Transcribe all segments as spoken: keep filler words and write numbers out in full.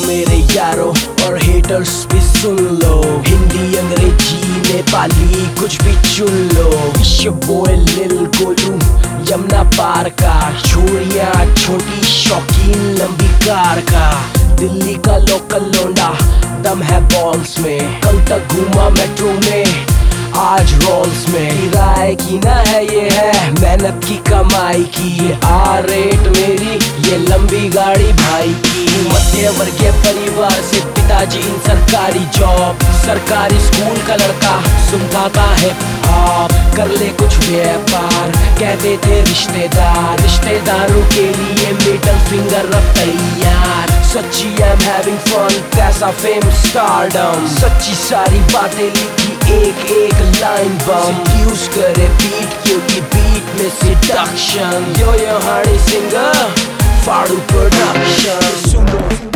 मेरे यारों और हेटर्स भी सुन लो, हिंदी अंग्रेजी नेपाली कुछ भी चुन लो। बोय लिल गोलू यमुना पार का, छोरियां छोटी शौकीन लंबी कार का। दिल्ली का लोकल लोंडा दम है बॉल्स में, कल तक घूमा मेट्रो में आज रोल्स में। किराए की ना है ये है मेहनत की कमाई की, आ रेट मेरी ये लंबी गाड़ी भाई की। मध्य वर्गीय परिवार से पिताजी इन सरकारी जॉब, सरकारी स्कूल का लड़का सुनता है आप, कर ले कुछ व्यापार कहते थे रिश्तेदार, रिश्तेदारों के लिए मिडल फिंगर अब तैयार। सच्ची I'm having fun, पैसा फेम स्टारडम, सच्ची सारी बातें लिखी एक एक लाइन बम। यूज करे बीट क्योंकि बीट में seduction, yo yo Hardy singer फाड़ू प्रोडक्शन। सुनो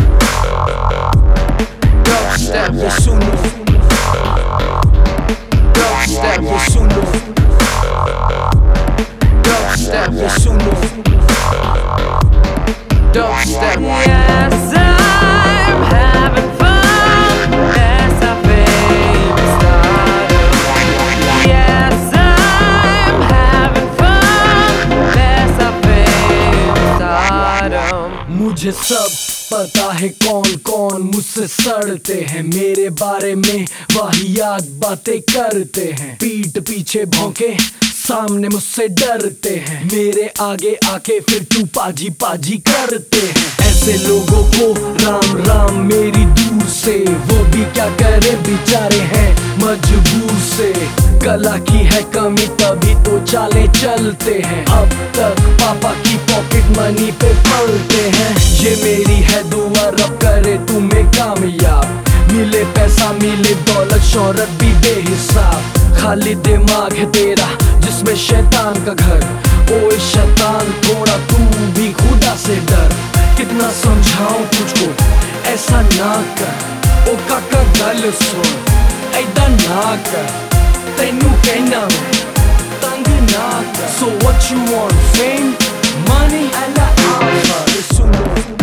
डबस्टेप ये सुनो, डबस्टेप ये सुनो, डबस्टेप ये सुनो, dubstep. Yes, I'm having fun. Yes, I feel stardom. Yes, I'm having fun. Yes, I feel stardom. मुझे सब पता है कौन कौन मुझसे सड़ते हैं, मेरे बारे में वाहियात बातें करते हैं। पीठ पीछे भौंके सामने मुझसे डरते हैं, मेरे आगे आके फिर तू पाजी पाजी करते हैं। ऐसे लोगों को राम राम मेरी दूर से, वो भी क्या करे बेचारे हैं मजबूर से। कला की है कमी तभी तो चाले चलते हैं, अब तक पापा की पॉकेट मनी पे पलते हैं। ये मेरी है दुआ रब करे तुम्हें कामयाब, मिले पैसा मिले दौलत शोहरत भी बेहिसाब। खाली दिमाग है तेरा जिसमें शैतान का घर, ओए शैतान थोड़ा तू भी खुदा से डर। कितना समझाऊं तुझको ऐसा ना कर, ओ काका गल सुन ऐदा ना कर, तेनू कहना मैं तंग ना कर। So what you want, fame, money, and the alpha? सुनो